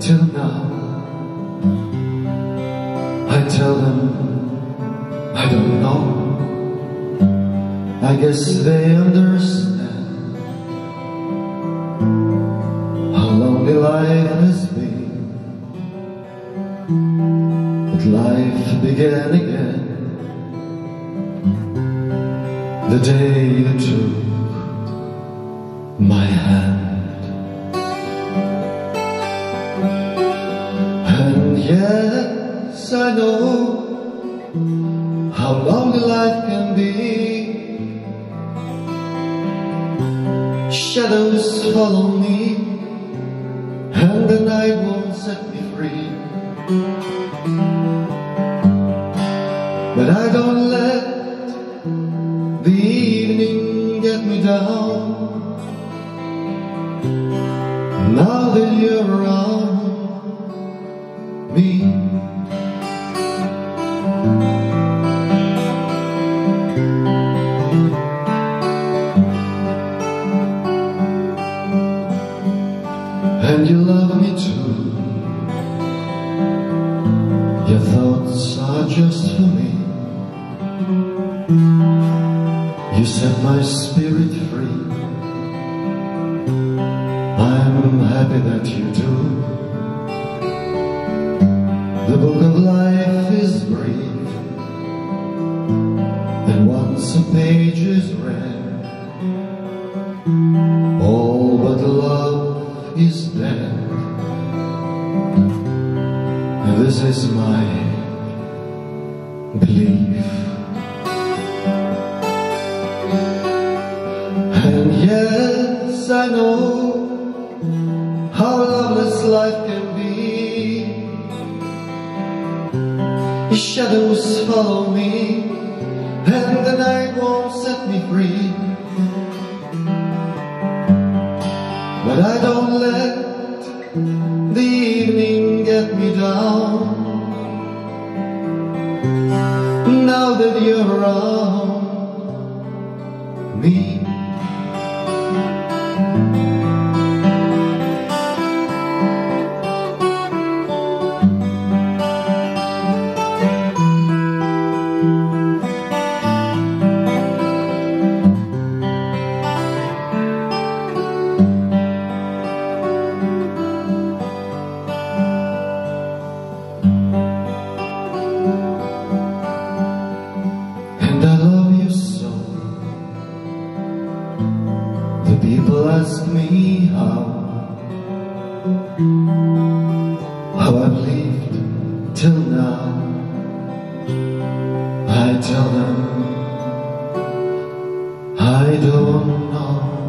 till now. I tell them I don't know. I guess they understand how lonely life has been. But life began again the day you took my hand. And yes, I know how lonely life can be. Shadows follow me, and the night won't set me free. But I don't let the evening get me down. Now that you're around me, and you love me too. Your thoughts are just for me. You set my spirit free. I'm happy that you do. The book of life is brief, and once a page is read, all but love is dead. And this is my belief. And yes, I know how loveless life can be. Shadows follow me, and the night won't set me free. But I don't let the evening get me down. Now that you're around me, people ask me how I've lived till now. I tell them I don't know.